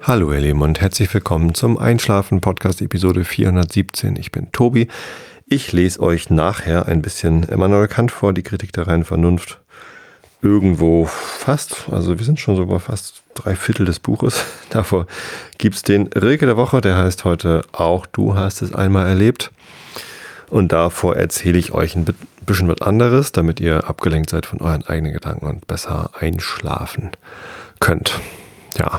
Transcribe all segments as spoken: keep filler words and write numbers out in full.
Hallo ihr Lieben und herzlich willkommen zum Einschlafen-Podcast Episode vierhundertsiebzehn. Ich bin Tobi. Ich lese euch nachher ein bisschen Immanuel Kant vor, die Kritik der reinen Vernunft. Irgendwo fast, also wir sind schon so bei fast drei Viertel des Buches. Davor gibt es den Rilke der Woche, der heißt heute Auch du hast es einmal erlebt. Und davor erzähle ich euch ein bisschen was anderes, damit ihr abgelenkt seid von euren eigenen Gedanken und besser einschlafen könnt. Ja.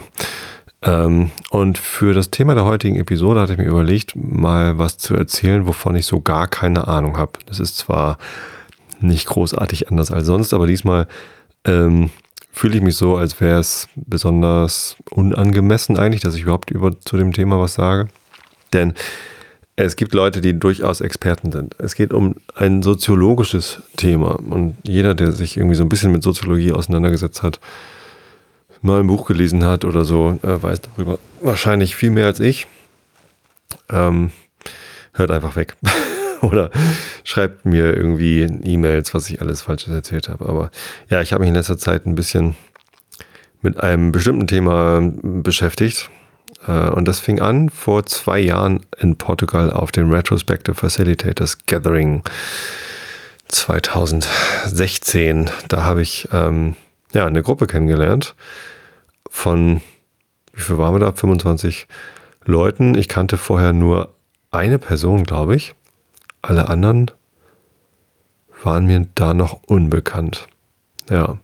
Und für das Thema der heutigen Episode hatte ich mir überlegt, mal was zu erzählen, wovon ich so gar keine Ahnung habe. Das ist zwar nicht großartig anders als sonst, aber diesmal ähm, fühle ich mich so, als wäre es besonders unangemessen eigentlich, dass ich überhaupt über zu dem Thema was sage. Denn es gibt Leute, die durchaus Experten sind. Es geht um ein soziologisches Thema und jeder, der sich irgendwie so ein bisschen mit Soziologie auseinandergesetzt hat, mal ein Buch gelesen hat oder so, äh, weiß darüber wahrscheinlich viel mehr als ich. Ähm, hört einfach weg. Oder schreibt mir irgendwie E-Mails, was ich alles Falsches erzählt habe. Aber ja, ich habe mich in letzter Zeit ein bisschen mit einem bestimmten Thema beschäftigt. Äh, und das fing an vor zwei Jahren in Portugal auf dem Retrospective Facilitators Gathering zwanzig sechzehn. Da habe ich ähm, ja eine Gruppe kennengelernt von, wie viel waren wir da? fünfundzwanzig Leuten. Ich kannte vorher nur eine Person, glaube ich. Alle anderen waren mir da noch unbekannt. Ja.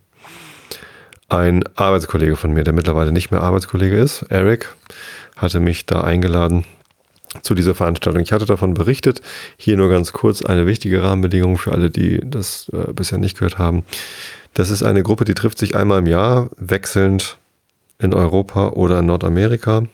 Ein Arbeitskollege von mir, der mittlerweile nicht mehr Arbeitskollege ist, Eric, hatte mich da eingeladen zu dieser Veranstaltung. Ich hatte davon berichtet. Hier nur ganz kurz eine wichtige Rahmenbedingung für alle, die das äh, bisher nicht gehört haben. Das ist eine Gruppe, die trifft sich einmal im Jahr, wechselnd in Europa oder in Nordamerika.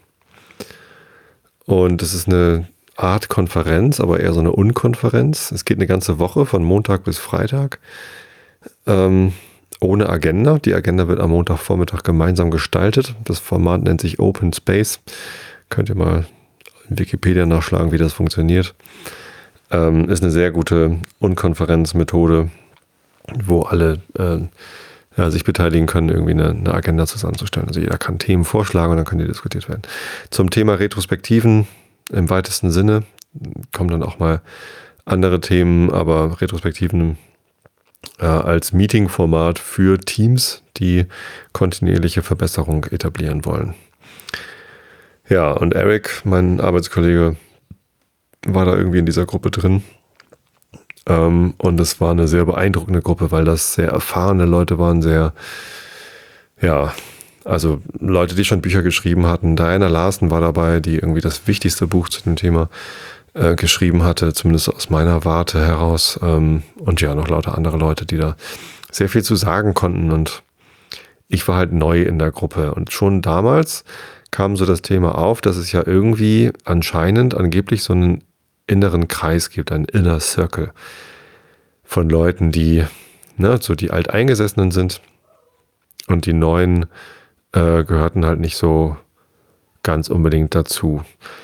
Und das ist eine Art Konferenz, aber eher so eine Unkonferenz. Es geht eine ganze Woche, von Montag bis Freitag, ähm, ohne Agenda. Die Agenda wird am Montagvormittag gemeinsam gestaltet. Das Format nennt sich Open Space. Könnt ihr mal in Wikipedia nachschlagen, wie das funktioniert. Ähm, ist eine sehr gute Unkonferenzmethode, wo alle äh, ja, sich beteiligen können, irgendwie eine, eine Agenda zusammenzustellen. Also jeder kann Themen vorschlagen und dann können die diskutiert werden. Zum Thema Retrospektiven im weitesten Sinne kommen dann auch mal andere Themen, aber Retrospektiven äh, als Meeting-Format für Teams, die kontinuierliche Verbesserung etablieren wollen. Ja, und Eric, mein Arbeitskollege, war da irgendwie in dieser Gruppe drin. Ähm, und es war eine sehr beeindruckende Gruppe, weil das sehr erfahrene Leute waren, sehr, ja, also Leute, die schon Bücher geschrieben hatten. Diana Larsen war dabei, die irgendwie das wichtigste Buch zu dem Thema äh, geschrieben hatte, zumindest aus meiner Warte heraus. Ähm, und ja, noch lauter andere Leute, die da sehr viel zu sagen konnten. Und ich war halt neu in der Gruppe. Und schon damals kam so das Thema auf, dass es ja irgendwie anscheinend, angeblich so einen inneren Kreis gibt, einen Inner Circle von Leuten, die, ne, so die Alteingesessenen sind und die Neuen äh, gehörten halt nicht so ganz unbedingt dazu.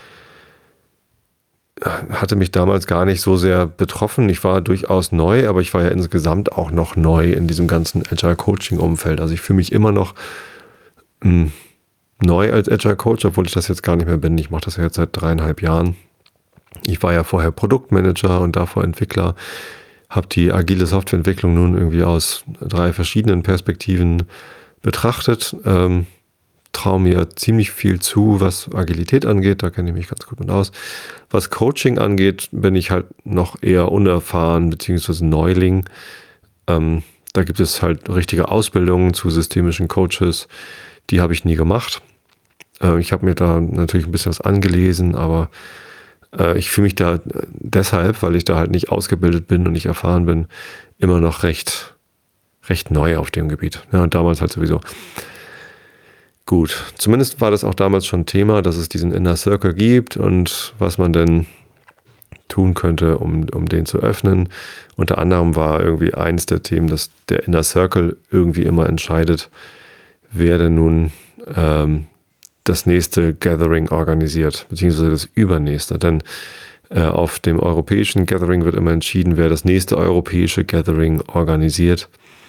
Hatte mich damals gar nicht so sehr betroffen. Ich war durchaus neu, aber ich war ja insgesamt auch noch neu in diesem ganzen Agile Coaching Umfeld. Also ich fühle mich immer noch mh, neu als Agile Coach, obwohl ich das jetzt gar nicht mehr bin. Ich mache das ja jetzt seit dreieinhalb Jahren. Ich war ja vorher Produktmanager und davor Entwickler, habe die agile Softwareentwicklung nun irgendwie aus drei verschiedenen Perspektiven betrachtet, ähm, traue mir ziemlich viel zu, was Agilität angeht, da kenne ich mich ganz gut mit aus. Was Coaching angeht, bin ich halt noch eher unerfahren, beziehungsweise Neuling. Ähm, da gibt es halt richtige Ausbildungen zu systemischen Coaches, die habe ich nie gemacht. Äh, ich habe mir da natürlich ein bisschen was angelesen, aber ich fühle mich da deshalb, weil ich da halt nicht ausgebildet bin und nicht erfahren bin, immer noch recht, recht neu auf dem Gebiet. Ja, und damals halt sowieso. Gut, zumindest war das auch damals schon Thema, dass es diesen Inner Circle gibt und was man denn tun könnte, um, um den zu öffnen. Unter anderem war irgendwie eins der Themen, dass der Inner Circle irgendwie immer entscheidet, wer denn nun ähm, das nächste Gathering organisiert, beziehungsweise das übernächste. Denn äh, auf dem europäischen Gathering wird immer entschieden, wer das nächste europäische Gathering organisiert.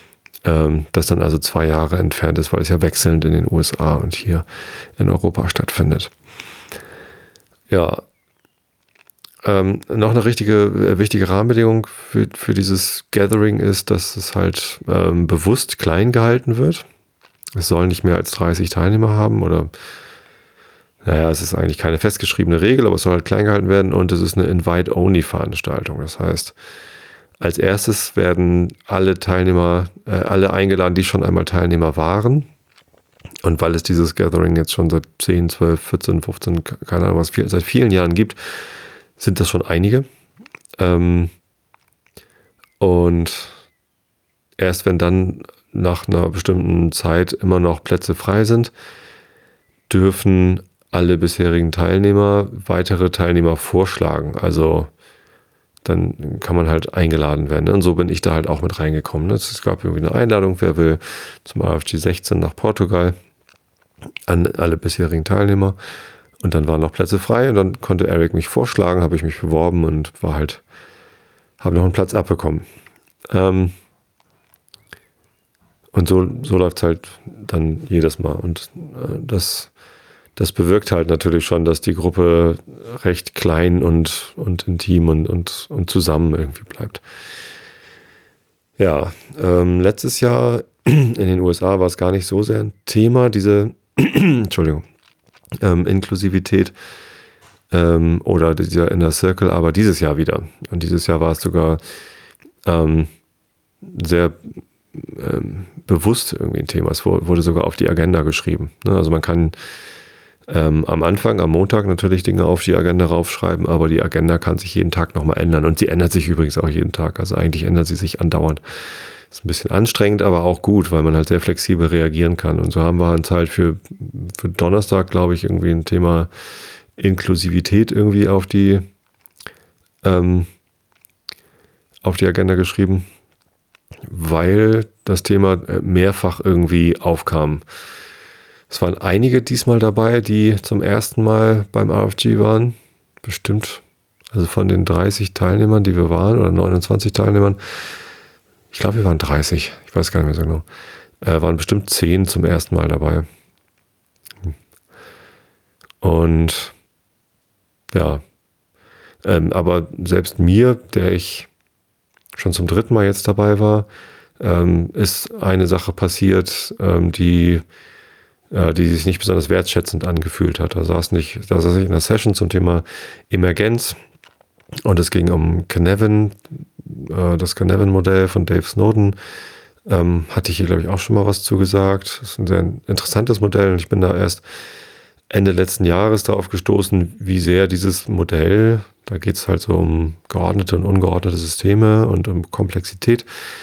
ähm, das dann also zwei Jahre entfernt ist, weil es ja wechselnd in den U S A und hier in Europa stattfindet. Ja, ähm, noch eine richtige, äh, wichtige Rahmenbedingung für, für dieses Gathering ist, dass es halt ähm, bewusst klein gehalten wird. Es soll nicht mehr als dreißig Teilnehmer haben oder, naja, es ist eigentlich keine festgeschriebene Regel, aber es soll halt klein gehalten werden und es ist eine Invite-Only-Veranstaltung. Das heißt, als erstes werden alle Teilnehmer, äh, alle eingeladen, die schon einmal Teilnehmer waren. Und weil es dieses Gathering jetzt schon seit zehn, zwölf, vierzehn, fünfzehn, keine Ahnung was, viel, seit vielen Jahren gibt, sind das schon einige. Ähm, und erst wenn dann nach einer bestimmten Zeit immer noch Plätze frei sind, dürfen alle bisherigen Teilnehmer weitere Teilnehmer vorschlagen. Also dann kann man halt eingeladen werden. Und so bin ich da halt auch mit reingekommen. Es gab irgendwie eine Einladung, wer will zum A F G sechzehn nach Portugal, an alle bisherigen Teilnehmer. Und dann waren noch Plätze frei und dann konnte Eric mich vorschlagen, habe ich mich beworben und war halt, habe noch einen Platz abbekommen. Ähm, und so, so läuft es halt dann jedes Mal. Und äh, das, das bewirkt halt natürlich schon, dass die Gruppe recht klein und, und intim und, und, und zusammen irgendwie bleibt. Ja, ähm, letztes Jahr in den U S A war es gar nicht so sehr ein Thema, diese Entschuldigung, ähm, Inklusivität ähm, oder dieser Inner Circle, aber dieses Jahr wieder. Und dieses Jahr war es sogar ähm, sehr ähm, bewusst irgendwie ein Thema. Es wurde sogar auf die Agenda geschrieben. Ne? Also man kann ähm, am Anfang, am Montag natürlich Dinge auf die Agenda raufschreiben, aber die Agenda kann sich jeden Tag nochmal ändern. Und sie ändert sich übrigens auch jeden Tag. Also eigentlich ändert sie sich andauernd. Ist ein bisschen anstrengend, aber auch gut, weil man halt sehr flexibel reagieren kann. Und so haben wir uns halt für, für Donnerstag, glaube ich, irgendwie ein Thema Inklusivität irgendwie auf die, ähm, auf die Agenda geschrieben, weil das Thema mehrfach irgendwie aufkam. Es waren einige diesmal dabei, die zum ersten Mal beim R F G waren. Bestimmt, also von den dreißig Teilnehmern, die wir waren, oder neunundzwanzig Teilnehmern, ich glaube, wir waren dreißig, ich weiß gar nicht mehr so genau, äh, waren bestimmt zehn zum ersten Mal dabei. Und ja, ähm, aber selbst mir, der ich schon zum dritten Mal jetzt dabei war, ähm, ist eine Sache passiert, ähm, die, äh, die sich nicht besonders wertschätzend angefühlt hat. Da saß nicht, da saß ich in einer Session zum Thema Emergenz und es ging um Cynefin, äh, das Cynefin-Modell von Dave Snowden. Ähm, hatte ich hier, glaube ich, auch schon mal was zugesagt. Das ist ein sehr interessantes Modell und ich bin da erst Ende letzten Jahres darauf gestoßen, wie sehr dieses Modell, da geht es halt so um geordnete und ungeordnete Systeme und um Komplexität,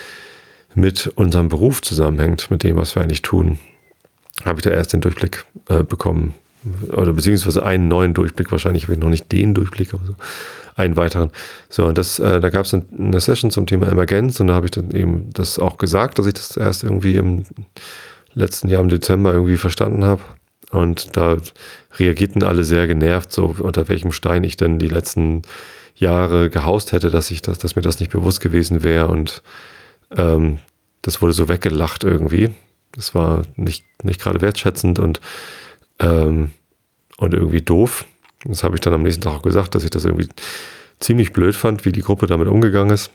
mit unserem Beruf zusammenhängt, mit dem, was wir eigentlich tun. Habe ich da erst den Durchblick äh, bekommen, oder beziehungsweise einen neuen Durchblick, wahrscheinlich habe ich noch nicht den Durchblick, aber so einen weiteren. So, und das, äh, da gab es eine Session zum Thema Emergenz und da habe ich dann eben das auch gesagt, dass ich das erst irgendwie im letzten Jahr im Dezember irgendwie verstanden habe. Und da reagierten alle sehr genervt, so unter welchem Stein ich denn die letzten Jahre gehaust hätte, dass ich das, dass mir das nicht bewusst gewesen wäre. Und ähm, das wurde so weggelacht irgendwie. Das war nicht, nicht gerade wertschätzend und, ähm, und irgendwie doof. Das habe ich dann am nächsten Tag auch gesagt, dass ich das irgendwie ziemlich blöd fand, wie die Gruppe damit umgegangen ist.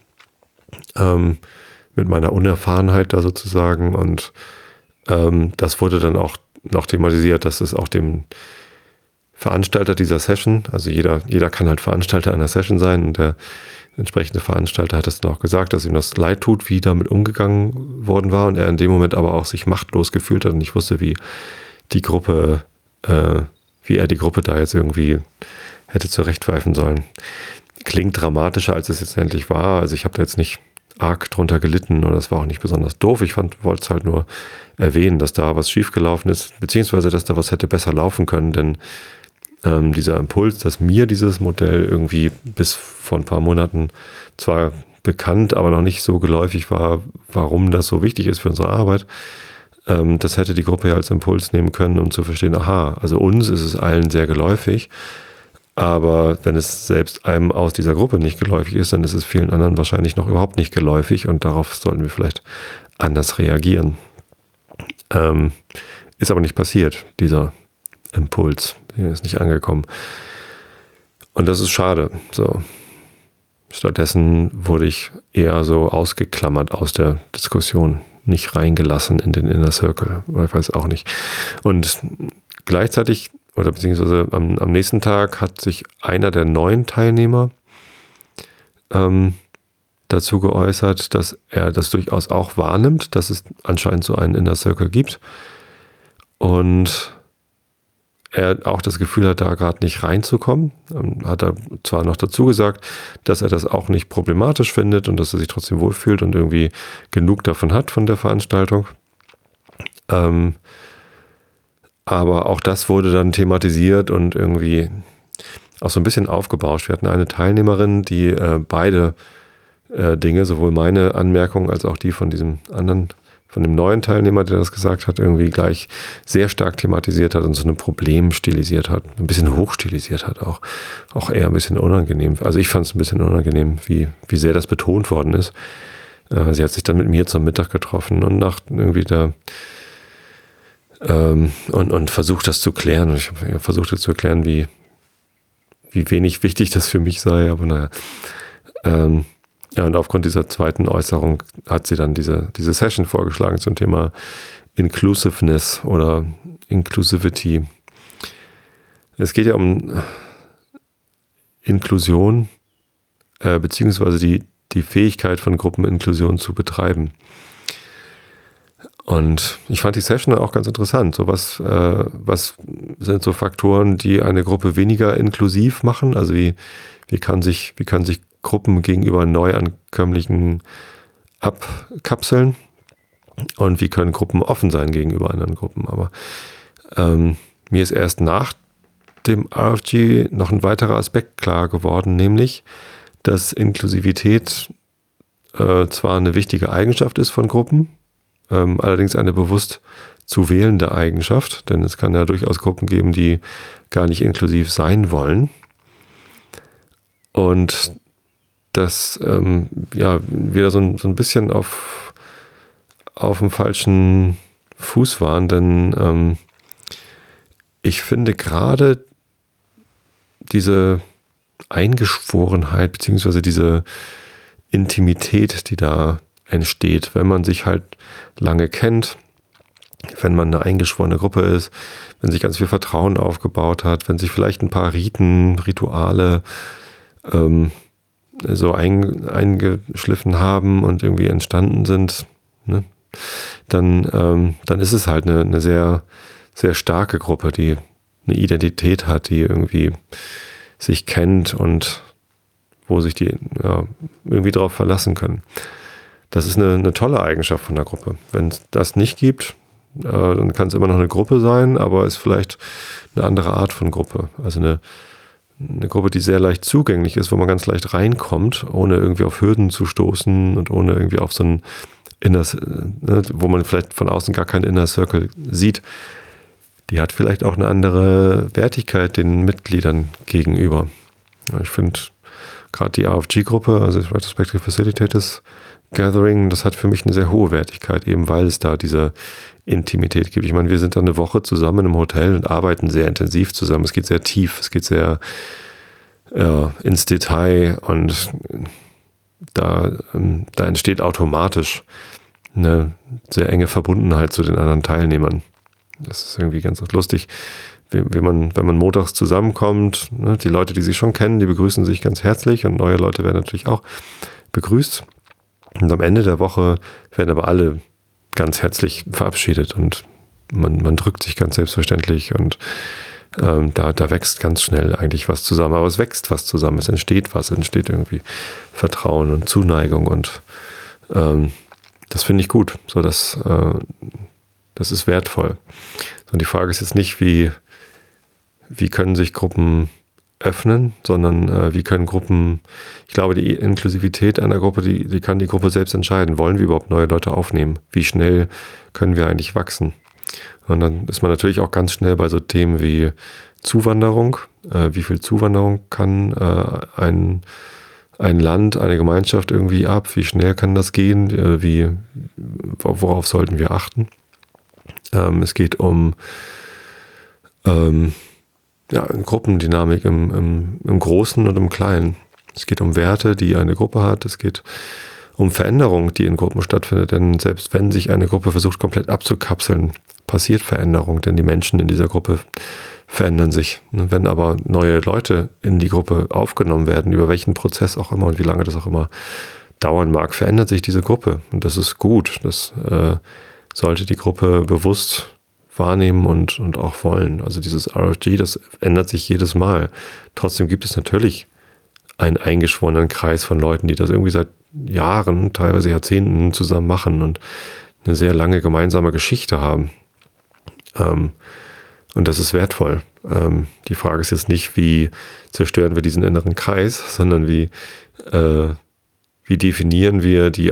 Ähm, mit meiner Unerfahrenheit da sozusagen. Und ähm, das wurde dann auch noch thematisiert, dass es auch dem Veranstalter dieser Session, also jeder, jeder kann halt Veranstalter einer Session sein und der entsprechende Veranstalter hat es dann auch gesagt, dass ihm das leid tut, wie damit umgegangen worden war und er in dem Moment aber auch sich machtlos gefühlt hat und nicht wusste, wie die Gruppe, äh, wie er die Gruppe da jetzt irgendwie hätte zurechtpfeifen sollen. Klingt dramatischer, als es jetzt endlich war. Also ich habe da jetzt nicht arg drunter gelitten oder es war auch nicht besonders doof. Ich fand, wollte es halt nur erwähnen, dass da was schiefgelaufen ist, beziehungsweise dass da was hätte besser laufen können, denn ähm, dieser Impuls, dass mir dieses Modell irgendwie bis vor ein paar Monaten zwar bekannt, aber noch nicht so geläufig war, warum das so wichtig ist für unsere Arbeit, ähm, das hätte die Gruppe ja als Impuls nehmen können, um zu verstehen, aha, also uns ist es allen sehr geläufig, aber wenn es selbst einem aus dieser Gruppe nicht geläufig ist, dann ist es vielen anderen wahrscheinlich noch überhaupt nicht geläufig und darauf sollten wir vielleicht anders reagieren. Ähm, ist aber nicht passiert, dieser Impuls. Der ist nicht angekommen. Und das ist schade. So. Stattdessen wurde ich eher so ausgeklammert aus der Diskussion, nicht reingelassen in den Inner Circle. Ich weiß auch nicht. Und gleichzeitig, oder beziehungsweise am, am nächsten Tag hat sich einer der neuen Teilnehmer ähm, dazu geäußert, dass er das durchaus auch wahrnimmt, dass es anscheinend so einen Inner Circle gibt. Und er auch das Gefühl hat, da gerade nicht reinzukommen. Hat er zwar noch dazu gesagt, dass er das auch nicht problematisch findet und dass er sich trotzdem wohlfühlt und irgendwie genug davon hat von der Veranstaltung. Ähm, aber auch das wurde dann thematisiert und irgendwie auch so ein bisschen aufgebauscht. Wir hatten eine Teilnehmerin, die äh, beide äh, Dinge, sowohl meine Anmerkung als auch die von diesem anderen, von dem neuen Teilnehmer, der das gesagt hat, irgendwie gleich sehr stark thematisiert hat und so ein Problem stilisiert hat, ein bisschen hochstilisiert hat, auch, auch eher ein bisschen unangenehm. Also ich fand es ein bisschen unangenehm, wie, wie sehr das betont worden ist. Äh, sie hat sich dann mit mir zum Mittag getroffen und nach irgendwie da ähm, und, und versucht das zu klären. Und ich habe versucht das zu erklären, wie, wie wenig wichtig das für mich sei, aber naja. Ähm, Ja, und aufgrund dieser zweiten Äußerung hat sie dann diese, diese Session vorgeschlagen zum Thema Inclusiveness oder Inclusivity. Es geht ja um Inklusion, äh, beziehungsweise die, die Fähigkeit von Gruppeninklusion zu betreiben. Und ich fand die Session auch ganz interessant. So was, äh, was sind so Faktoren, die eine Gruppe weniger inklusiv machen? Also wie, wie kann sich, wie kann sich Gruppen gegenüber Neuankömmlichen abkapseln und wie können Gruppen offen sein gegenüber anderen Gruppen. Aber ähm, mir ist erst nach dem R F G noch ein weiterer Aspekt klar geworden, nämlich, dass Inklusivität äh, zwar eine wichtige Eigenschaft ist von Gruppen, ähm, allerdings eine bewusst zu wählende Eigenschaft, denn es kann ja durchaus Gruppen geben, die gar nicht inklusiv sein wollen. Und dass ähm, ja wieder so ein, so ein bisschen auf, auf dem falschen Fuß waren, denn ähm, ich finde gerade diese Eingeschworenheit beziehungsweise diese Intimität, die da entsteht, wenn man sich halt lange kennt, wenn man eine eingeschworene Gruppe ist, wenn sich ganz viel Vertrauen aufgebaut hat, wenn sich vielleicht ein paar Riten, Rituale ähm, so ein, eingeschliffen haben und irgendwie entstanden sind, ne? dann, ähm, dann ist es halt eine, eine sehr, sehr starke Gruppe, die eine Identität hat, die irgendwie sich kennt und wo sich die ja, irgendwie darauf verlassen können. Das ist eine, eine tolle Eigenschaft von der Gruppe. Wenn es das nicht gibt, äh, dann kann es immer noch eine Gruppe sein, aber ist vielleicht eine andere Art von Gruppe. Also eine Eine Gruppe, die sehr leicht zugänglich ist, wo man ganz leicht reinkommt, ohne irgendwie auf Hürden zu stoßen und ohne irgendwie auf so ein Inner, ne, wo man vielleicht von außen gar keinen Inner Circle sieht. Die hat vielleicht auch eine andere Wertigkeit den Mitgliedern gegenüber. Ich finde gerade die R F G-Gruppe, also das Retrospective Facilitators Gathering, das hat für mich eine sehr hohe Wertigkeit, eben weil es da diese Intimität gibt. Ich meine, wir sind da eine Woche zusammen im Hotel und arbeiten sehr intensiv zusammen. Es geht sehr tief, es geht sehr ja, ins Detail und da, da entsteht automatisch eine sehr enge Verbundenheit zu den anderen Teilnehmern. Das ist irgendwie ganz lustig, wie, wie man, wenn man montags zusammenkommt, ne, die Leute, die sich schon kennen, die begrüßen sich ganz herzlich und neue Leute werden natürlich auch begrüßt. Und am Ende der Woche werden aber alle ganz herzlich verabschiedet und man, man drückt sich ganz selbstverständlich und ähm, da, da wächst ganz schnell eigentlich was zusammen. Aber es wächst was zusammen, es entsteht was, es entsteht irgendwie Vertrauen und Zuneigung und ähm, das finde ich gut. So, das, äh, das ist wertvoll. Und die Frage ist jetzt nicht, wie, wie können sich Gruppen öffnen, sondern äh, wie können Gruppen, ich glaube, die Inklusivität einer Gruppe, die, die kann die Gruppe selbst entscheiden. Wollen wir überhaupt neue Leute aufnehmen? Wie schnell können wir eigentlich wachsen? Und dann ist man natürlich auch ganz schnell bei so Themen wie Zuwanderung. Äh, wie viel Zuwanderung kann äh, ein, ein Land, eine Gemeinschaft irgendwie ab? Wie schnell kann das gehen? Äh, wie, worauf sollten wir achten? Ähm, es geht um ähm, ja, Gruppendynamik im, im, im Großen und im Kleinen. Es geht um Werte, die eine Gruppe hat. Es geht um Veränderung, die in Gruppen stattfindet. Denn selbst wenn sich eine Gruppe versucht, komplett abzukapseln, passiert Veränderung, denn die Menschen in dieser Gruppe verändern sich. Wenn aber neue Leute in die Gruppe aufgenommen werden, über welchen Prozess auch immer und wie lange das auch immer dauern mag, verändert sich diese Gruppe. Und das ist gut. Das äh, sollte die Gruppe bewusst wahrnehmen und, und auch wollen. Also dieses R F G, das ändert sich jedes Mal. Trotzdem gibt es natürlich einen eingeschworenen Kreis von Leuten, die das irgendwie seit Jahren, teilweise Jahrzehnten zusammen machen und eine sehr lange gemeinsame Geschichte haben. Ähm, und das ist wertvoll. Ähm, die Frage ist jetzt nicht, wie zerstören wir diesen inneren Kreis, sondern wie, äh, wie definieren wir die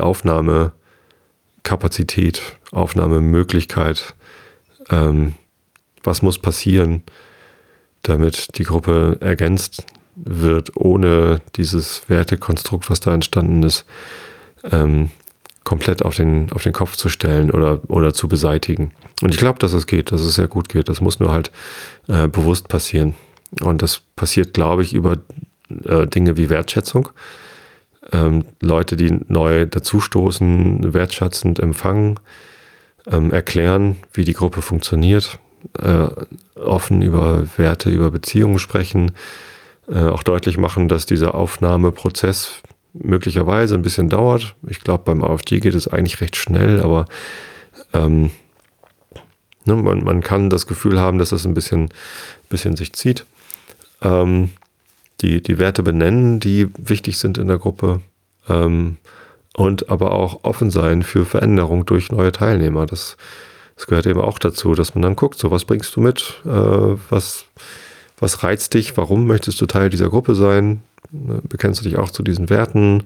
Aufnahmekapazität, Aufnahmemöglichkeit. Ähm, was muss passieren, damit die Gruppe ergänzt wird, ohne dieses Wertekonstrukt, was da entstanden ist, ähm, komplett auf den, auf den Kopf zu stellen oder, oder zu beseitigen. Und ich glaube, dass es geht, dass es sehr gut geht. Das muss nur halt äh, bewusst passieren. Und das passiert, glaube ich, über äh, Dinge wie Wertschätzung. Ähm, Leute, die neu dazustoßen, wertschätzend empfangen, ähm, erklären, wie die Gruppe funktioniert, äh, offen über Werte, über Beziehungen sprechen, äh, auch deutlich machen, dass dieser Aufnahmeprozess möglicherweise ein bisschen dauert. Ich glaube, beim A F G geht es eigentlich recht schnell, aber ähm, ne, man, man kann das Gefühl haben, dass es ein bisschen, bisschen sich zieht. Ähm, die, die Werte benennen, die wichtig sind in der Gruppe, ähm, und aber auch offen sein für Veränderung durch neue Teilnehmer. Das, das gehört eben auch dazu, dass man dann guckt, so was bringst du mit, äh, was, was reizt dich, warum möchtest du Teil dieser Gruppe sein, bekennst du dich auch zu diesen Werten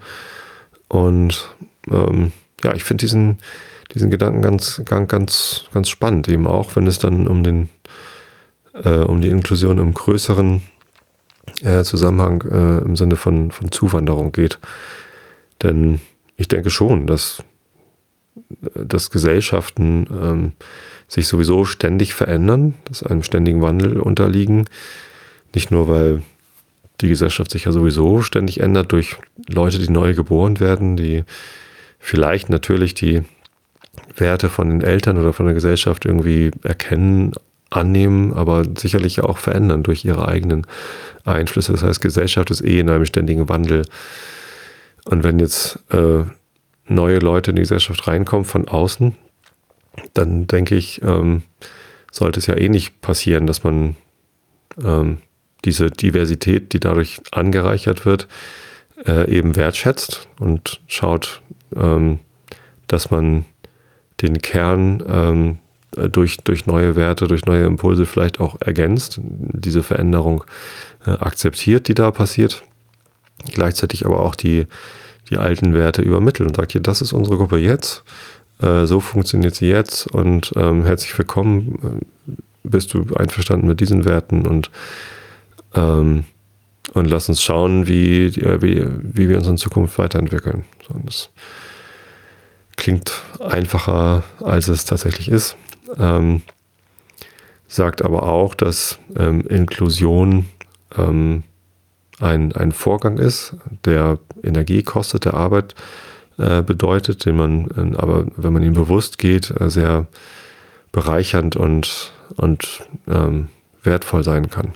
und ähm, ja, ich finde diesen, diesen Gedanken ganz, ganz, ganz, ganz spannend, eben auch, wenn es dann um den, äh, um die Inklusion im größeren äh, Zusammenhang äh, im Sinne von, von Zuwanderung geht. Denn ich denke schon, dass, dass Gesellschaften ähm, sich sowieso ständig verändern, dass einem ständigen Wandel unterliegen. Nicht nur, weil die Gesellschaft sich ja sowieso ständig ändert durch Leute, die neu geboren werden, die vielleicht natürlich die Werte von den Eltern oder von der Gesellschaft irgendwie erkennen, annehmen, aber sicherlich auch verändern durch ihre eigenen Einflüsse. Das heißt, Gesellschaft ist eh in einem ständigen Wandel. Und wenn jetzt äh, neue Leute in die Gesellschaft reinkommen von außen, dann denke ich, ähm, sollte es ja eh nicht passieren, dass man ähm, diese Diversität, die dadurch angereichert wird, äh, eben wertschätzt und schaut, ähm, dass man den Kern ähm, durch, durch neue Werte, durch neue Impulse vielleicht auch ergänzt, diese Veränderung äh, akzeptiert, die da passiert, gleichzeitig aber auch die, die alten Werte übermittelt und sagt, hier, das ist unsere Gruppe jetzt, äh, so funktioniert sie jetzt und ähm, herzlich willkommen, bist du einverstanden mit diesen Werten und Ähm, und lass uns schauen, wie, wie, wie wir uns in Zukunft weiterentwickeln. So, das klingt einfacher, als es tatsächlich ist. Ähm, sagt aber auch, dass ähm, Inklusion ähm, ein, ein Vorgang ist, der Energie kostet, der Arbeit äh, bedeutet, den man, äh, aber wenn man ihm bewusst geht, äh, sehr bereichernd und, und ähm, wertvoll sein kann.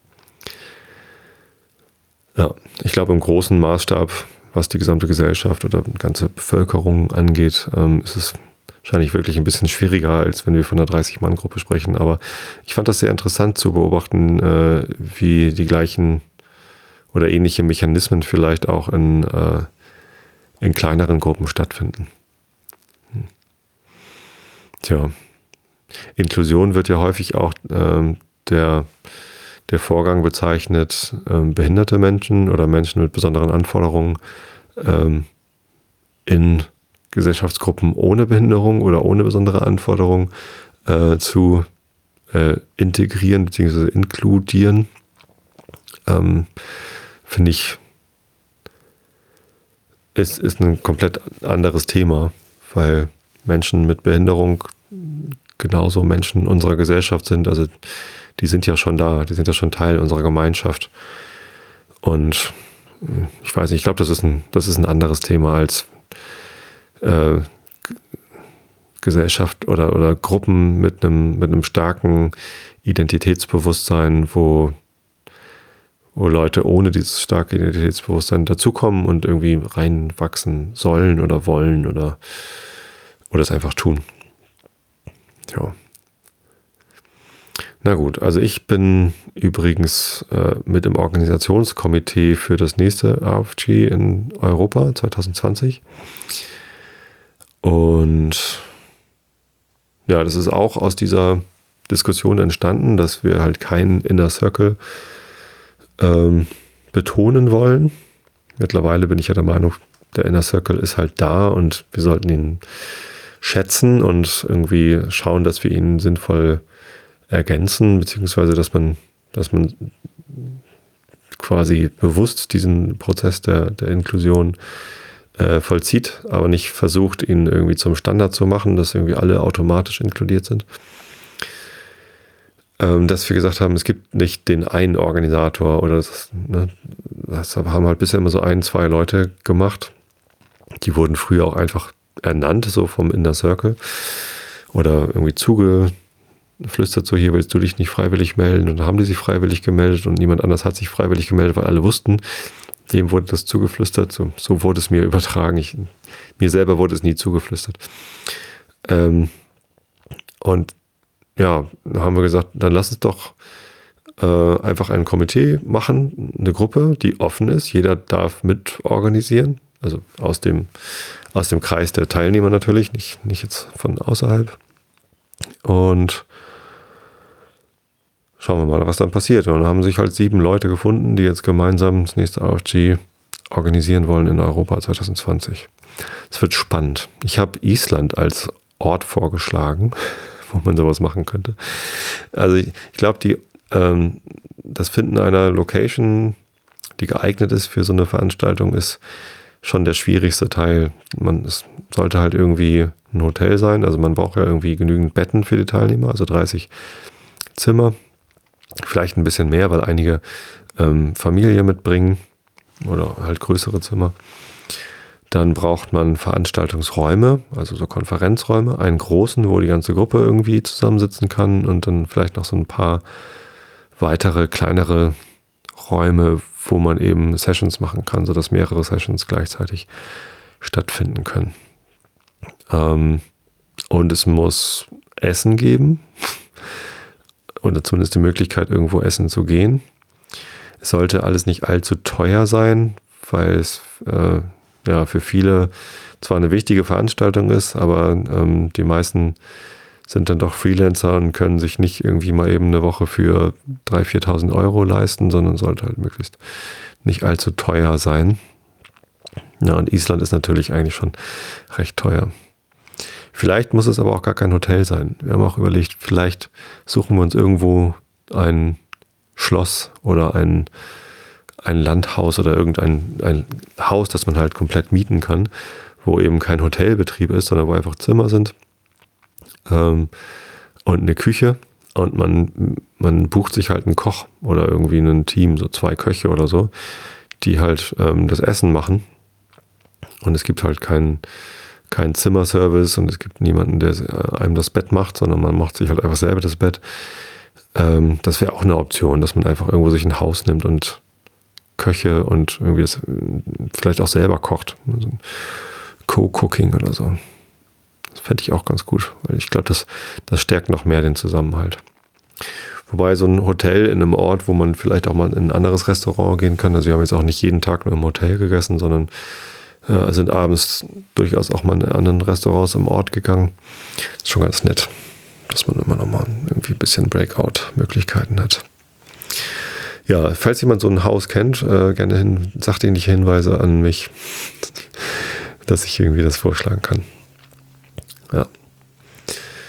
Ja, ich glaube, im großen Maßstab, was die gesamte Gesellschaft oder die ganze Bevölkerung angeht, ähm, ist es wahrscheinlich wirklich ein bisschen schwieriger, als wenn wir von einer dreißig-Mann-Gruppe sprechen. Aber ich fand das sehr interessant zu beobachten, äh, wie die gleichen oder ähnliche Mechanismen vielleicht auch in, äh, in kleineren Gruppen stattfinden. Hm. Tja, Inklusion wird ja häufig auch ähm, der Der Vorgang bezeichnet ähm, behinderte Menschen oder Menschen mit besonderen Anforderungen ähm, in Gesellschaftsgruppen ohne Behinderung oder ohne besondere Anforderungen äh, zu äh, integrieren bzw. inkludieren. Ähm, finde ich ist, ist ein komplett anderes Thema, weil Menschen mit Behinderung genauso Menschen unserer Gesellschaft sind. Also die sind ja schon da, die sind ja schon Teil unserer Gemeinschaft. Und ich weiß nicht, ich glaube, das ist ein, das ist ein anderes Thema als äh, Gesellschaft oder, oder Gruppen mit einem, mit einem starken Identitätsbewusstsein, wo, wo Leute ohne dieses starke Identitätsbewusstsein dazukommen und irgendwie reinwachsen sollen oder wollen oder, oder es einfach tun. Ja. Na gut, also ich bin übrigens äh, mit im Organisationskomitee für das nächste A F G in Europa zwanzig zwanzig. Und ja, das ist auch aus dieser Diskussion entstanden, dass wir halt keinen Inner Circle ähm, betonen wollen. Mittlerweile bin ich ja der Meinung, der Inner Circle ist halt da und wir sollten ihn schätzen und irgendwie schauen, dass wir ihn sinnvoll ergänzen, beziehungsweise dass man, dass man quasi bewusst diesen Prozess der, der Inklusion äh, vollzieht, aber nicht versucht, ihn irgendwie zum Standard zu machen, dass irgendwie alle automatisch inkludiert sind. Ähm, dass wir gesagt haben, es gibt nicht den einen Organisator oder das, ne, das haben halt bisher immer so ein, zwei Leute gemacht. Die wurden früher auch einfach ernannt, so vom Inner Circle oder irgendwie zugeflüstert, so hier willst du dich nicht freiwillig melden, und dann haben die sich freiwillig gemeldet und niemand anders hat sich freiwillig gemeldet, weil alle wussten, dem wurde das zugeflüstert, so, so wurde es mir übertragen, ich, mir selber wurde es nie zugeflüstert. Ähm, und ja, dann haben wir gesagt, dann lass uns doch äh, einfach ein Komitee machen, eine Gruppe, die offen ist, jeder darf mitorganisieren, also aus dem aus dem Kreis der Teilnehmer natürlich, nicht, nicht jetzt von außerhalb. Und schauen wir mal, was dann passiert. Und dann haben sich halt sieben Leute gefunden, die jetzt gemeinsam das nächste A F G organisieren wollen in Europa zwanzig zwanzig. Es wird spannend. Ich habe Island als Ort vorgeschlagen, wo man sowas machen könnte. Also ich, ich glaube, die ähm, das Finden einer Location, die geeignet ist für so eine Veranstaltung, ist schon der schwierigste Teil. Man, es sollte halt irgendwie ein Hotel sein, also man braucht ja irgendwie genügend Betten für die Teilnehmer, also dreißig Zimmer, vielleicht ein bisschen mehr, weil einige ähm, Familie mitbringen oder halt größere Zimmer. Dann braucht man Veranstaltungsräume, also so Konferenzräume, einen großen, wo die ganze Gruppe irgendwie zusammensitzen kann, und dann vielleicht noch so ein paar weitere, kleinere Räume, wo man eben Sessions machen kann, sodass mehrere Sessions gleichzeitig stattfinden können. Ähm, und es muss Essen geben oder zumindest die Möglichkeit, irgendwo essen zu gehen. Es sollte alles nicht allzu teuer sein, weil es äh, ja für viele zwar eine wichtige Veranstaltung ist, aber ähm, die meisten sind dann doch Freelancer und können sich nicht irgendwie mal eben eine Woche für dreitausend, viertausend Euro leisten, sondern sollte halt möglichst nicht allzu teuer sein. Ja, und Island ist natürlich eigentlich schon recht teuer. Vielleicht muss es aber auch gar kein Hotel sein. Wir haben auch überlegt, vielleicht suchen wir uns irgendwo ein Schloss oder ein, ein Landhaus oder irgendein ein Haus, das man halt komplett mieten kann, wo eben kein Hotelbetrieb ist, sondern wo einfach Zimmer sind. Ähm, und eine Küche, und man, man bucht sich halt einen Koch oder irgendwie ein Team, so zwei Köche oder so, die halt ähm, das Essen machen, und es gibt halt keinen keinen Zimmerservice und es gibt niemanden, der einem das Bett macht, sondern man macht sich halt einfach selber das Bett. Ähm, das wäre auch eine Option, dass man einfach irgendwo sich ein Haus nimmt und Köche und irgendwie das vielleicht auch selber kocht, also Co-Cooking oder so. Das fände ich auch ganz gut, weil ich glaube, das, das stärkt noch mehr den Zusammenhalt. Wobei so ein Hotel in einem Ort, wo man vielleicht auch mal in ein anderes Restaurant gehen kann, also wir haben jetzt auch nicht jeden Tag nur im Hotel gegessen, sondern äh, sind abends durchaus auch mal in anderen Restaurants im Ort gegangen. Ist schon ganz nett, dass man immer noch mal irgendwie ein bisschen Breakout-Möglichkeiten hat. Ja, falls jemand so ein Haus kennt, äh, gerne hin, sagt ihn die Hinweise an mich, dass ich irgendwie das vorschlagen kann. Ja.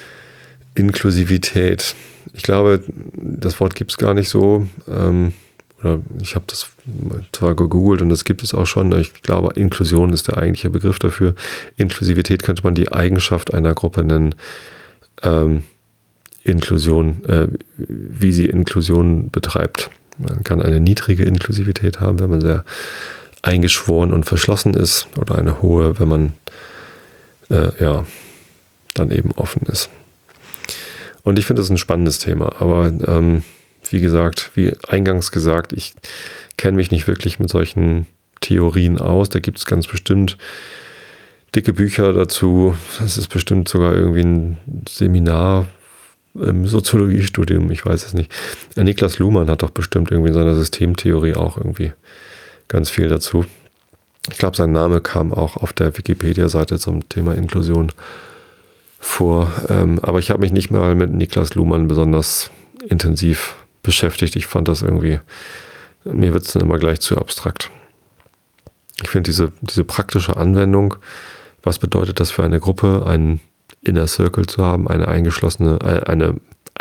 Inklusivität. Ich glaube, das Wort gibt es gar nicht so. Ähm, oder ich habe das zwar gegoogelt und das gibt es auch schon, ich glaube, Inklusion ist der eigentliche Begriff dafür. Inklusivität könnte man die Eigenschaft einer Gruppe nennen, ähm, Inklusion, äh, wie sie Inklusion betreibt. Man kann eine niedrige Inklusivität haben, wenn man sehr eingeschworen und verschlossen ist, oder eine hohe, wenn man äh, ja dann eben offen ist. Und ich finde das ein spannendes Thema, aber ähm, wie gesagt, wie eingangs gesagt, ich kenne mich nicht wirklich mit solchen Theorien aus. Da gibt es ganz bestimmt dicke Bücher dazu. Das ist bestimmt sogar irgendwie ein Seminar im Soziologiestudium, ich weiß es nicht. Niklas Luhmann hat doch bestimmt irgendwie in seiner Systemtheorie auch irgendwie ganz viel dazu. Ich glaube, sein Name kam auch auf der Wikipedia-Seite zum Thema Inklusion vor. Ähm, aber ich habe mich nicht mal mit Niklas Luhmann besonders intensiv beschäftigt. Ich fand das irgendwie, mir wird es dann immer gleich zu abstrakt. Ich finde diese, diese praktische Anwendung, was bedeutet das für eine Gruppe, einen Inner Circle zu haben, eine eingeschlossene, eine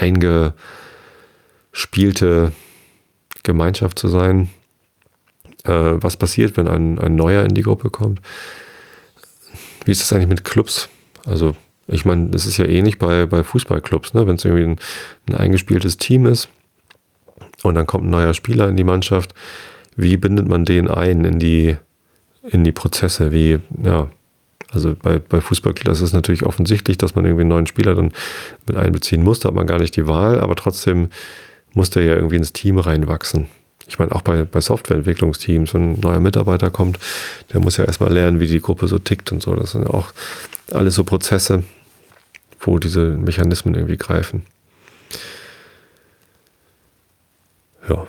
eingespielte Gemeinschaft zu sein. Äh, was passiert, wenn ein, ein Neuer in die Gruppe kommt? Wie ist das eigentlich mit Clubs? Also ich meine, das ist ja ähnlich bei, bei Fußballclubs, ne? Wenn es irgendwie ein, ein eingespieltes Team ist und dann kommt ein neuer Spieler in die Mannschaft, wie bindet man den ein in die, in die Prozesse? Wie, ja, also bei, bei Fußballclubs ist es natürlich offensichtlich, dass man irgendwie einen neuen Spieler dann mit einbeziehen muss, da hat man gar nicht die Wahl, aber trotzdem muss der ja irgendwie ins Team reinwachsen. Ich meine, auch bei, bei Softwareentwicklungsteams, wenn ein neuer Mitarbeiter kommt, der muss ja erstmal lernen, wie die Gruppe so tickt und so. Das sind ja auch alles so Prozesse, wo diese Mechanismen irgendwie greifen. Ja.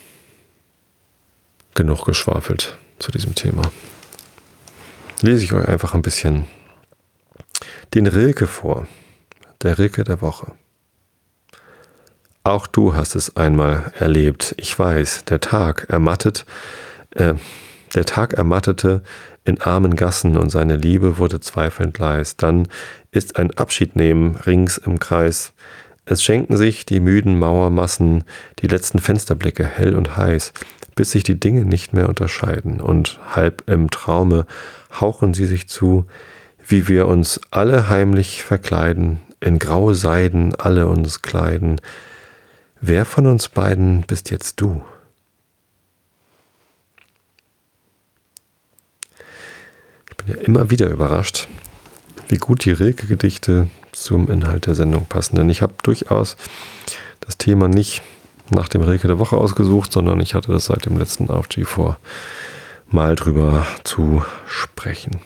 Genug geschwafelt zu diesem Thema. Lese ich euch einfach ein bisschen den Rilke vor. Der Rilke der Woche. Auch du hast es einmal erlebt. Ich weiß, der Tag ermattet, äh, der Tag ermattete in armen Gassen und seine Liebe wurde zweifelnd leis. Dann ist ein Abschiednehmen rings im Kreis. Es schenken sich die müden Mauermassen die letzten Fensterblicke hell und heiß, bis sich die Dinge nicht mehr unterscheiden. Und halb im Traume hauchen sie sich zu, wie wir uns alle heimlich verkleiden, in graue Seiden alle uns kleiden. Wer von uns beiden bist jetzt du? Ich bin ja immer wieder überrascht, wie gut die Rilke-Gedichte zum Inhalt der Sendung passen. Denn ich habe durchaus das Thema nicht nach dem Rilke der Woche ausgesucht, sondern ich hatte das seit dem letzten A F G vor, mal drüber zu sprechen.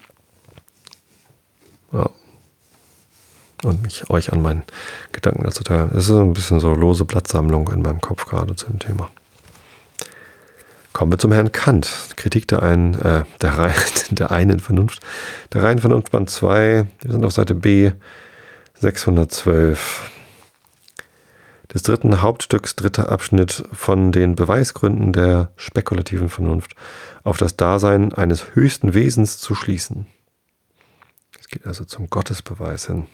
Ja. Und mich euch an meinen Gedanken dazu teilen. Es ist ein bisschen so lose Blattsammlung in meinem Kopf gerade zu dem Thema. Kommen wir zum Herrn Kant. Kritik der einen, äh, der, rein, der einen Vernunft. Der reinen Vernunft Band zwei. Wir sind auf Seite B sechshundertzwölf. Des dritten Hauptstücks, dritter Abschnitt von den Beweisgründen der spekulativen Vernunft auf das Dasein eines höchsten Wesens zu schließen. Es geht also zum Gottesbeweis hin.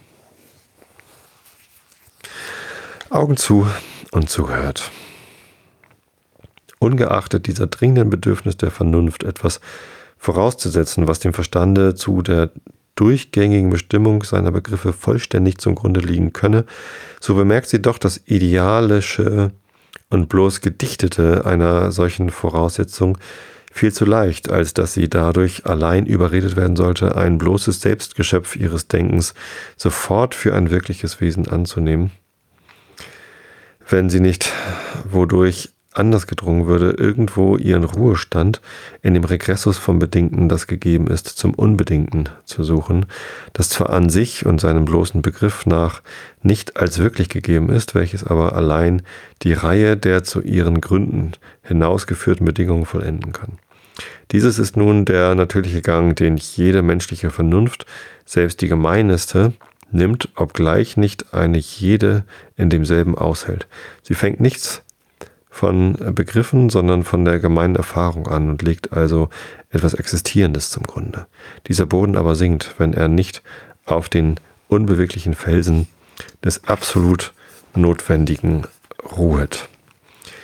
Augen zu und zugehört. Ungeachtet dieser dringenden Bedürfnis der Vernunft, etwas vorauszusetzen, was dem Verstande zu der durchgängigen Bestimmung seiner Begriffe vollständig zum Grunde liegen könne, so bemerkt sie doch das Idealische und bloß Gedichtete einer solchen Voraussetzung viel zu leicht, als dass sie dadurch allein überredet werden sollte, ein bloßes Selbstgeschöpf ihres Denkens sofort für ein wirkliches Wesen anzunehmen, wenn sie nicht, wodurch anders gedrungen würde, irgendwo ihren Ruhestand in dem Regressus vom Bedingten, das gegeben ist, zum Unbedingten zu suchen, das zwar an sich und seinem bloßen Begriff nach nicht als wirklich gegeben ist, welches aber allein die Reihe der zu ihren Gründen hinausgeführten Bedingungen vollenden kann. Dieses ist nun der natürliche Gang, den jede menschliche Vernunft, selbst die gemeineste, nimmt, obgleich nicht eine jede in demselben aushält. Sie fängt nichts von Begriffen, sondern von der gemeinen Erfahrung an und legt also etwas Existierendes zum Grunde. Dieser Boden aber sinkt, wenn er nicht auf den unbeweglichen Felsen des absolut Notwendigen ruhet.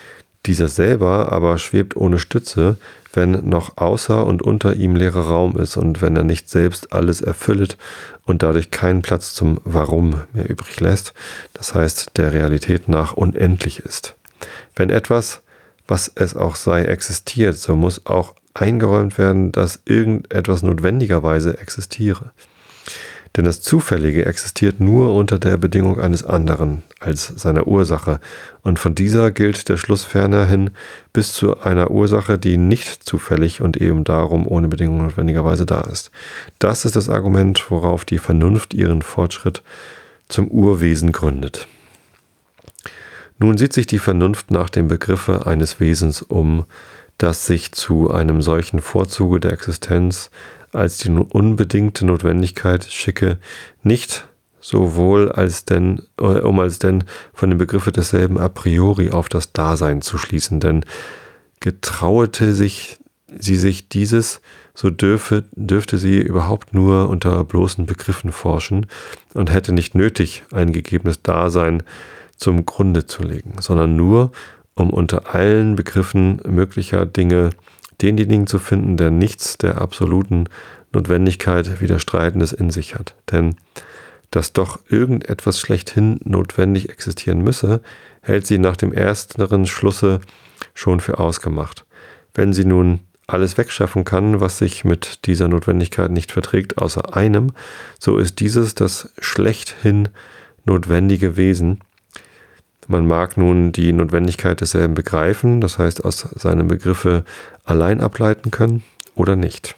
Dieser selber aber schwebt ohne Stütze, wenn noch außer und unter ihm leerer Raum ist und wenn er nicht selbst alles erfüllet und dadurch keinen Platz zum Warum mehr übrig lässt, das heißt der Realität nach unendlich ist. Wenn etwas, was es auch sei, existiert, so muss auch eingeräumt werden, dass irgendetwas notwendigerweise existiere. Denn das Zufällige existiert nur unter der Bedingung eines anderen als seiner Ursache. Und von dieser gilt der Schluss ferner hin bis zu einer Ursache, die nicht zufällig und eben darum ohne Bedingung notwendigerweise da ist. Das ist das Argument, worauf die Vernunft ihren Fortschritt zum Urwesen gründet. Nun sieht sich die Vernunft nach dem Begriffe eines Wesens um, das sich zu einem solchen Vorzuge der Existenz als die unbedingte Notwendigkeit schicke, nicht sowohl als denn, um als denn von dem Begriffe desselben a priori auf das Dasein zu schließen, denn getrauete sich sie sich dieses, so dürfe, dürfte sie überhaupt nur unter bloßen Begriffen forschen und hätte nicht nötig, ein gegebenes Dasein zum Grunde zu legen, sondern nur, um unter allen Begriffen möglicher Dinge denjenigen zu finden, der nichts der absoluten Notwendigkeit Widerstreitendes in sich hat. Denn dass doch irgendetwas schlechthin notwendig existieren müsse, hält sie nach dem ersteren Schlusse schon für ausgemacht. Wenn sie nun alles wegschaffen kann, was sich mit dieser Notwendigkeit nicht verträgt, außer einem, so ist dieses das schlechthin notwendige Wesen. Man mag nun die Notwendigkeit desselben begreifen, das heißt aus seinen Begriffe allein ableiten können, oder nicht.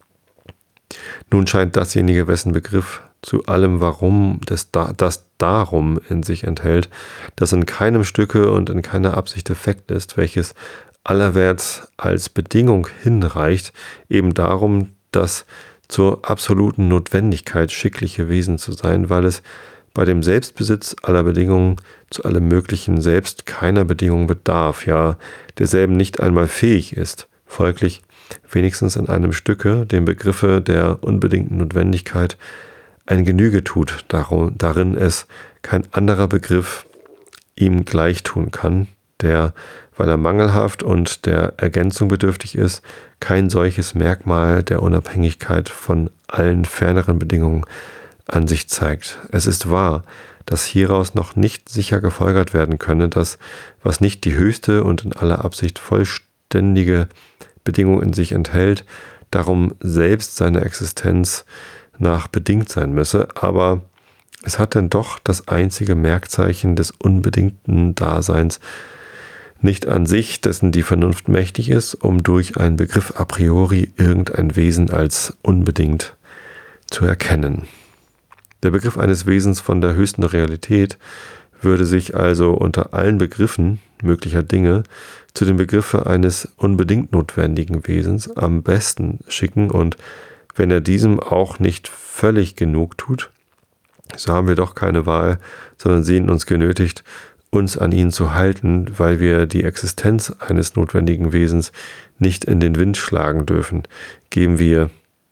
Nun scheint dasjenige, wessen Begriff zu allem Warum des da, das Darum in sich enthält, das in keinem Stücke und in keiner Absicht defekt ist, welches allerwärts als Bedingung hinreicht, eben darum, das zur absoluten Notwendigkeit schickliche Wesen zu sein, weil es bei dem Selbstbesitz aller Bedingungen zu allem Möglichen selbst keiner Bedingung bedarf, ja derselben nicht einmal fähig ist, folglich wenigstens in einem Stücke dem Begriffe der unbedingten Notwendigkeit ein Genüge tut, darin es kein anderer Begriff ihm gleich tun kann, der, weil er mangelhaft und der Ergänzung bedürftig ist, kein solches Merkmal der Unabhängigkeit von allen ferneren Bedingungen an sich zeigt. Es ist wahr, dass hieraus noch nicht sicher gefolgert werden könne, dass, was nicht die höchste und in aller Absicht vollständige Bedingung in sich enthält, darum selbst seine Existenz nach bedingt sein müsse, aber es hat denn doch das einzige Merkzeichen des unbedingten Daseins nicht an sich, dessen die Vernunft mächtig ist, um durch einen Begriff a priori irgendein Wesen als unbedingt zu erkennen. Der Begriff eines Wesens von der höchsten Realität würde sich also unter allen Begriffen möglicher Dinge zu dem Begriffe eines unbedingt notwendigen Wesens am besten schicken, und wenn er diesem auch nicht völlig genug tut, so haben wir doch keine Wahl, sondern sehen uns genötigt, uns an ihn zu halten, weil wir die Existenz eines notwendigen Wesens nicht in den Wind schlagen dürfen. Geben wir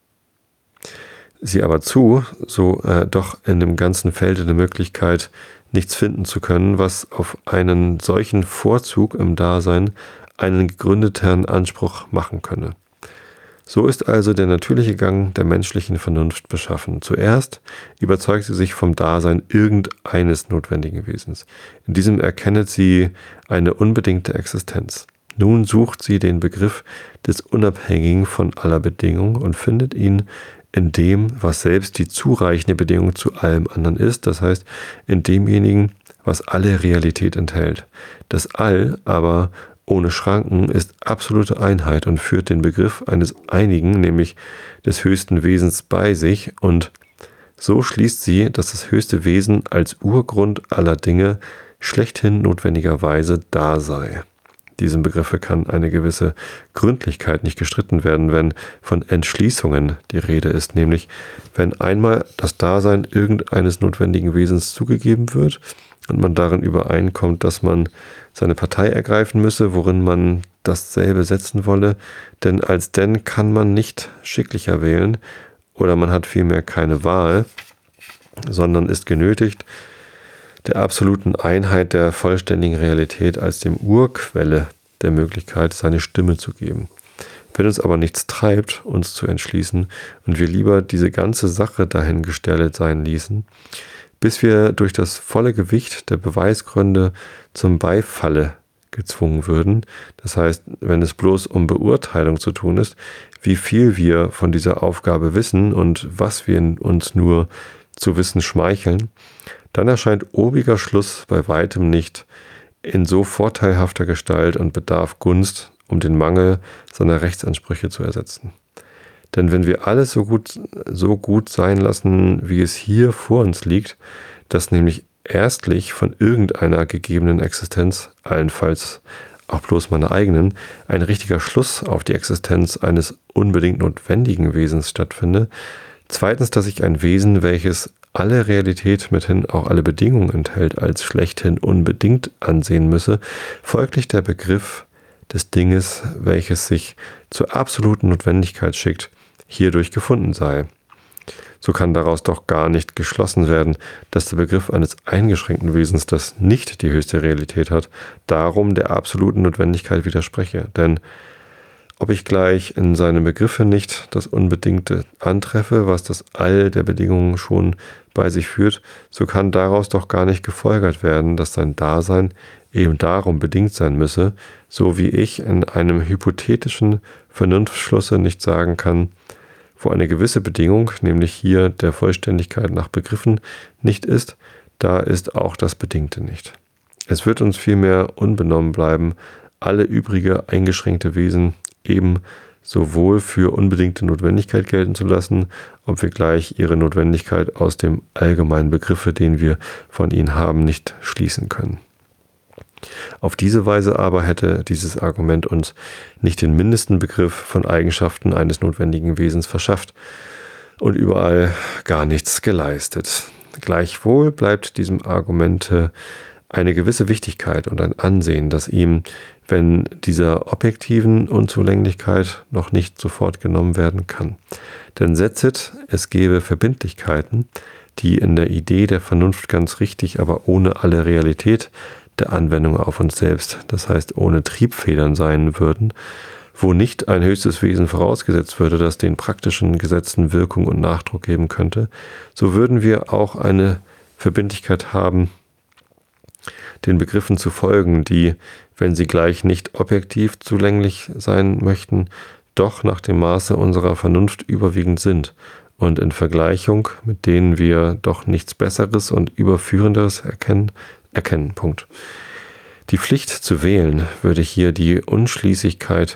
sie aber zu, so äh, doch in dem ganzen Felde der Möglichkeit, nichts finden zu können, was auf einen solchen Vorzug im Dasein einen gegründeteren Anspruch machen könne. So ist also der natürliche Gang der menschlichen Vernunft beschaffen. Zuerst überzeugt sie sich vom Dasein irgendeines notwendigen Wesens. In diesem erkennet sie eine unbedingte Existenz. Nun sucht sie den Begriff des Unabhängigen von aller Bedingung und findet ihn in dem, was selbst die zureichende Bedingung zu allem anderen ist, das heißt in demjenigen, was alle Realität enthält. Das All aber ohne Schranken ist absolute Einheit und führt den Begriff eines Einigen, nämlich des höchsten Wesens, bei sich, und so schließt sie, dass das höchste Wesen als Urgrund aller Dinge schlechthin notwendigerweise da sei. Diesem Begriffe kann eine gewisse Gründlichkeit nicht gestritten werden, wenn von Entschließungen die Rede ist, nämlich wenn einmal das Dasein irgendeines notwendigen Wesens zugegeben wird und man darin übereinkommt, dass man seine Partei ergreifen müsse, worin man dasselbe setzen wolle, denn als denn kann man nicht schicklicher wählen, oder man hat vielmehr keine Wahl, sondern ist genötigt, der absoluten Einheit der vollständigen Realität als dem Urquelle der Möglichkeit, seine Stimme zu geben. Wenn uns aber nichts treibt, uns zu entschließen und wir lieber diese ganze Sache dahingestellt sein ließen, bis wir durch das volle Gewicht der Beweisgründe zum Beifalle gezwungen würden, das heißt, wenn es bloß um Beurteilung zu tun ist, wie viel wir von dieser Aufgabe wissen und was wir uns nur zu wissen schmeicheln, dann erscheint obiger Schluss bei weitem nicht in so vorteilhafter Gestalt und bedarf Gunst, um den Mangel seiner Rechtsansprüche zu ersetzen. Denn wenn wir alles so gut, so gut sein lassen, wie es hier vor uns liegt, dass nämlich erstlich von irgendeiner gegebenen Existenz, allenfalls auch bloß meiner eigenen, ein richtiger Schluss auf die Existenz eines unbedingt notwendigen Wesens stattfinde, zweitens, dass ich ein Wesen, welches alle Realität, mithin auch alle Bedingungen enthält, als schlechthin unbedingt ansehen müsse, folglich der Begriff des Dinges, welches sich zur absoluten Notwendigkeit schickt, hierdurch gefunden sei. So kann daraus doch gar nicht geschlossen werden, dass der Begriff eines eingeschränkten Wesens, das nicht die höchste Realität hat, darum der absoluten Notwendigkeit widerspreche. Denn ob ich gleich in seinem Begriffe nicht das Unbedingte antreffe, was das All der Bedingungen schon bei sich führt, so kann daraus doch gar nicht gefolgert werden, dass sein Dasein eben darum bedingt sein müsse, so wie ich in einem hypothetischen Vernunftschlusse nicht sagen kann, wo eine gewisse Bedingung, nämlich hier der Vollständigkeit nach Begriffen, nicht ist, da ist auch das Bedingte nicht. Es wird uns vielmehr unbenommen bleiben, alle übrige eingeschränkte Wesen eben sowohl für unbedingte Notwendigkeit gelten zu lassen, ob wir gleich ihre Notwendigkeit aus dem allgemeinen Begriffe, den wir von ihnen haben, nicht schließen können. Auf diese Weise aber hätte dieses Argument uns nicht den mindesten Begriff von Eigenschaften eines notwendigen Wesens verschafft und überall gar nichts geleistet. Gleichwohl bleibt diesem Argumente eine gewisse Wichtigkeit und ein Ansehen, das ihm, wenn dieser objektiven Unzulänglichkeit noch nicht sofort genommen werden kann. Denn setzet, es gäbe Verbindlichkeiten, die in der Idee der Vernunft ganz richtig, aber ohne alle Realität der Anwendung auf uns selbst, das heißt ohne Triebfedern sein würden, wo nicht ein höchstes Wesen vorausgesetzt würde, das den praktischen Gesetzen Wirkung und Nachdruck geben könnte, so würden wir auch eine Verbindlichkeit haben, den Begriffen zu folgen, die, wenn sie gleich nicht objektiv zulänglich sein möchten, doch nach dem Maße unserer Vernunft überwiegend sind und in Vergleichung, mit denen wir doch nichts Besseres und Überführenderes erkennen, erkennen. Punkt. Die Pflicht zu wählen würde hier die Unschließlichkeit,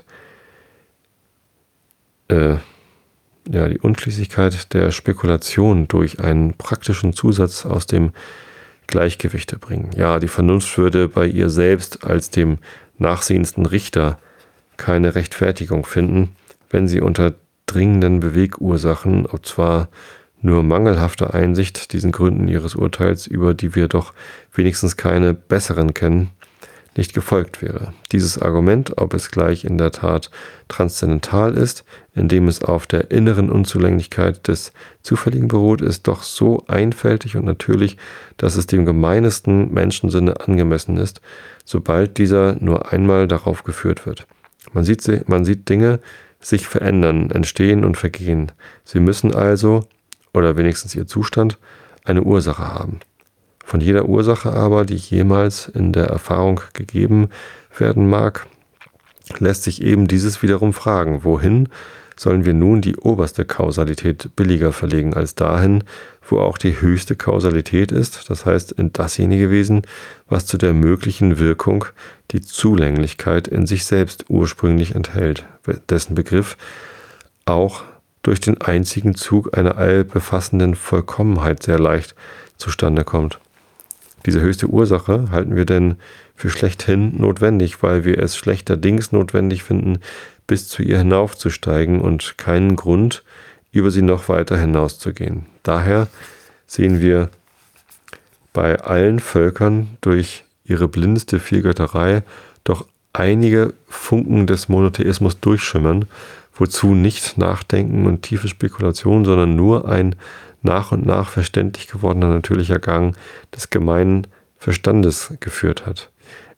äh, ja, die Unschließlichkeit der Spekulation durch einen praktischen Zusatz aus dem Gleichgewichte bringen. Ja, die Vernunft würde bei ihr selbst als dem nachsehendsten Richter keine Rechtfertigung finden, wenn sie unter dringenden Bewegursachen, ob zwar nur mangelhafte Einsicht diesen Gründen ihres Urteils, über die wir doch wenigstens keine besseren kennen, nicht gefolgt wäre. Dieses Argument, ob es gleich in der Tat transzendental ist, indem es auf der inneren Unzulänglichkeit des Zufälligen beruht, ist doch so einfältig und natürlich, dass es dem gemeinesten Menschensinne angemessen ist, sobald dieser nur einmal darauf geführt wird. Man sieht, man sieht Dinge sich verändern, entstehen und vergehen. Sie müssen also, oder wenigstens ihr Zustand, eine Ursache haben. Von jeder Ursache aber, die jemals in der Erfahrung gegeben werden mag, lässt sich eben dieses wiederum fragen, wohin sollen wir nun die oberste Kausalität billiger verlegen als dahin, wo auch die höchste Kausalität ist, das heißt in dasjenige Wesen, was zu der möglichen Wirkung die Zulänglichkeit in sich selbst ursprünglich enthält, dessen Begriff auch durch den einzigen Zug einer allbefassenden Vollkommenheit sehr leicht zustande kommt. Diese höchste Ursache halten wir denn für schlechthin notwendig, weil wir es schlechterdings notwendig finden, bis zu ihr hinaufzusteigen und keinen Grund, über sie noch weiter hinauszugehen. Daher sehen wir bei allen Völkern durch ihre blindeste Vielgötterei doch einige Funken des Monotheismus durchschimmern, wozu nicht Nachdenken und tiefe Spekulation, sondern nur ein nach und nach verständlich gewordener natürlicher Gang des gemeinen Verstandes geführt hat.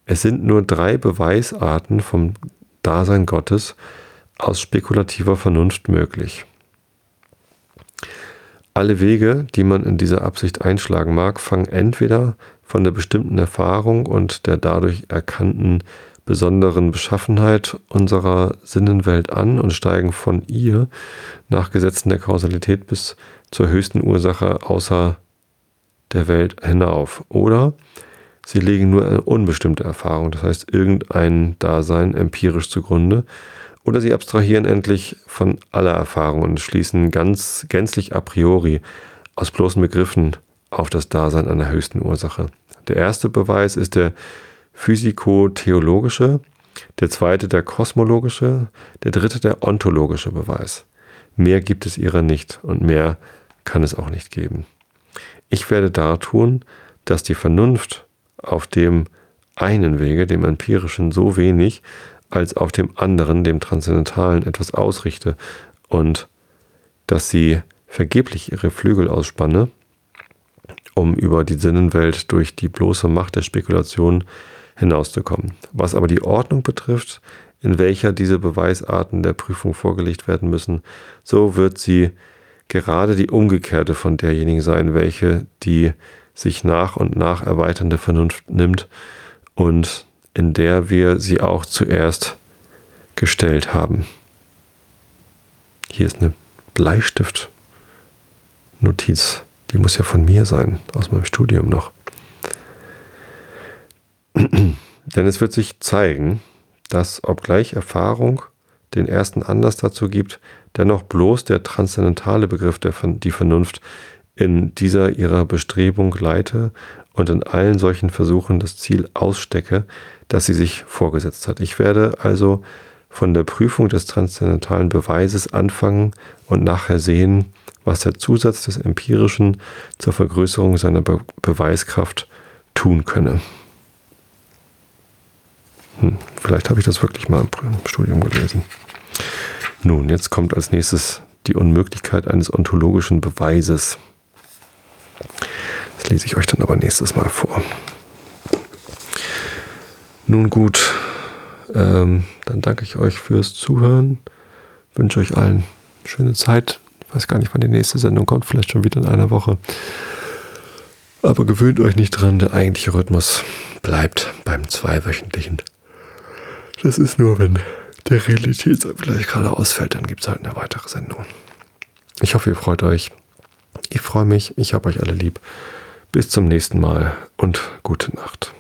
Es sind nur drei Beweisarten vom Dasein Gottes aus spekulativer Vernunft möglich. Alle Wege, die man in dieser Absicht einschlagen mag, fangen entweder von der bestimmten Erfahrung und der dadurch erkannten besonderen Beschaffenheit unserer Sinnenwelt an und steigen von ihr nach Gesetzen der Kausalität bis zur höchsten Ursache außer der Welt hinauf. Oder sie legen nur eine unbestimmte Erfahrung, das heißt irgendein Dasein empirisch zugrunde, oder sie abstrahieren endlich von aller Erfahrung und schließen ganz gänzlich a priori aus bloßen Begriffen auf das Dasein einer höchsten Ursache. Der erste Beweis ist der physiko-theologische, der zweite der kosmologische, der dritte der ontologische Beweis. Mehr gibt es ihrer nicht und mehr kann es auch nicht geben. Ich werde dartun, dass die Vernunft auf dem einen Wege, dem empirischen, so wenig, als auf dem anderen, dem transzendentalen, etwas ausrichte und dass sie vergeblich ihre Flügel ausspanne, um über die Sinnenwelt durch die bloße Macht der Spekulation hinauszukommen. Was aber die Ordnung betrifft, in welcher diese Beweisarten der Prüfung vorgelegt werden müssen, so wird sie gerade die umgekehrte von derjenigen sein, welche die sich nach und nach erweiternde Vernunft nimmt und in der wir sie auch zuerst gestellt haben. Hier ist eine Bleistiftnotiz, die muss ja von mir sein, aus meinem Studium noch. Denn es wird sich zeigen, dass, obgleich Erfahrung den ersten Anlass dazu gibt, dennoch bloß der transzendentale Begriff, der die Vernunft in dieser ihrer Bestrebung leite und in allen solchen Versuchen das Ziel ausstecke, das sie sich vorgesetzt hat. Ich werde also von der Prüfung des transzendentalen Beweises anfangen und nachher sehen, was der Zusatz des Empirischen zur Vergrößerung seiner Be- Beweiskraft tun könne. Hm, vielleicht habe ich das wirklich mal im Studium gelesen. Nun, jetzt kommt als nächstes die Unmöglichkeit eines ontologischen Beweises. Das lese ich euch dann aber nächstes Mal vor. Nun gut, ähm, dann danke ich euch fürs Zuhören. Wünsche euch allen eine schöne Zeit. Ich weiß gar nicht, wann die nächste Sendung kommt, vielleicht schon wieder in einer Woche. Aber gewöhnt euch nicht dran, der eigentliche Rhythmus bleibt beim zweiwöchentlichen. Das ist nur, wenn der Realitätsabgleich gerade ausfällt, dann gibt es halt eine weitere Sendung. Ich hoffe, ihr freut euch. Ich freue mich, ich habe euch alle lieb. Bis zum nächsten Mal und gute Nacht.